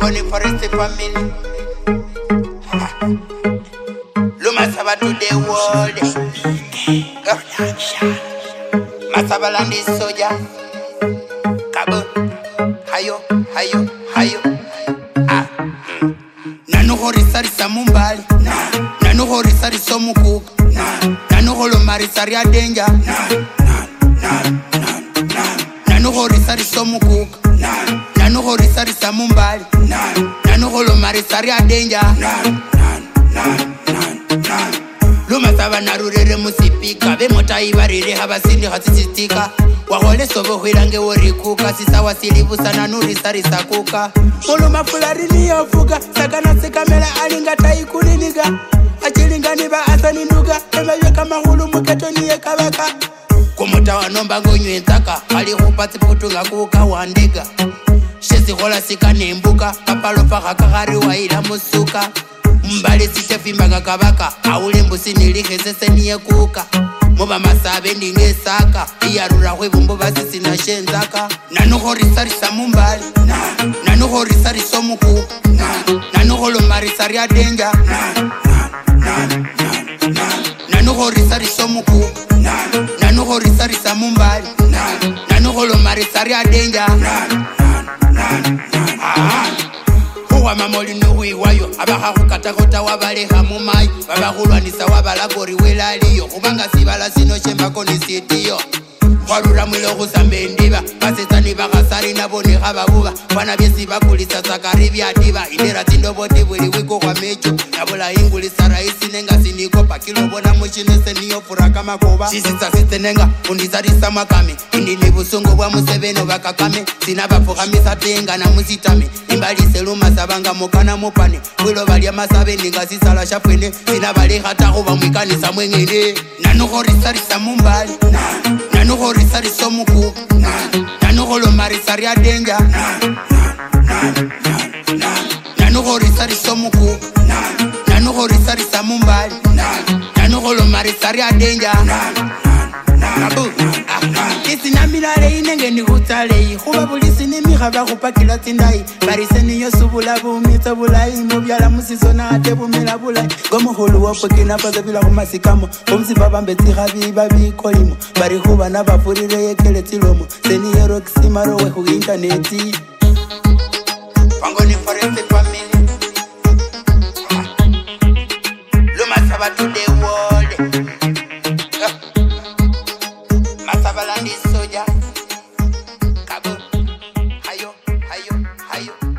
Pangoni Forest family. Lumasaba to the world. Masaba land is soja. Kabo. Hayo. Nanu horisari samumbali. Nanu horisari somukuka. Nanu holo marisari adenja. Nanu horisari somukuka. Nanu horisari samumbali. Nanu holo marisari adenja. Lumasaba narurere musipika. Bemota ibarire habasindi hasisitika. Wahole sobo huirange worikuka. Sisa wasilibu sana nuri sari sakuka. Muluma fulari niyofuga. Sakana sikamela alinga taikuliniga. Achilinga niba asani nduga. Emewe kama hulu muketo niye kabaka. Kumuta wanomba ngonywe ntaka. Ali hupati putunga kuka wandega. Shesi hola sika nembuka. Kapalo faka kakari wa ila musuka. Mbali site fimbaga kabaka. Aule mbusi nilihezese niye kuka. Muba masabe ndinge saka. Iyarura hwebu mboba sisi na shenzaka. Nanu horisari samumbali. Nanu horisari somuku. Nanu holo marisari adenja. Nanu horisari somuku. Nanu horisari samumbali. Nanu holo marisari adenja. Huwa mamoli nuhui wayo. Abaha hukatakota wabale hamumai. Baba hulwanisa wabala gori welaliyo. Hubanga sibala sino shembako nisitiyo. Warura mwilo husambe ndiba. Pasitani bakasari naboni hababuba. Wana biesi bakulisa sakaribi adiba. Indera tindobo tibuli wiko kwa mecho. Nabula inguli saraisi nenga sinikopa. Kilobona mwishinese niyo furaka makoba. Sisisa sitenenga undizari samakame. Indi nibusungu wa museveno bakakame. Sinabafuhamisa tenga na musitame. Imbali seluma sabanga mokana mopane. Wilo balia masabe ninga sisala shafwene. Sinabali hata huba mwikanisa mwengene. Nanu horisari samumbali. Nanu horisari somuku. Nanu holo marisari adenja. Nanu horisari somuku. Nanu horisari samumbali. Nanu holo marisari adenja. Kabu. Kisi naminale inenge ni hutale. Huba bulisi ni mihaba hupakila tindai. Bariseni yosubula bumita bulai. Mubyala musisona ate bumila bulai. Gomu hulu wapo kinapaza bila humasikamo. Umsi baba mbeti habi babi kolimo. Bari huba na bafurire yekele tilomo. Seni yero kisimaro wehu interneti. Pangoni Forest family. Lumasaba to the world. Masaba land is soja. Kabo. Hayo.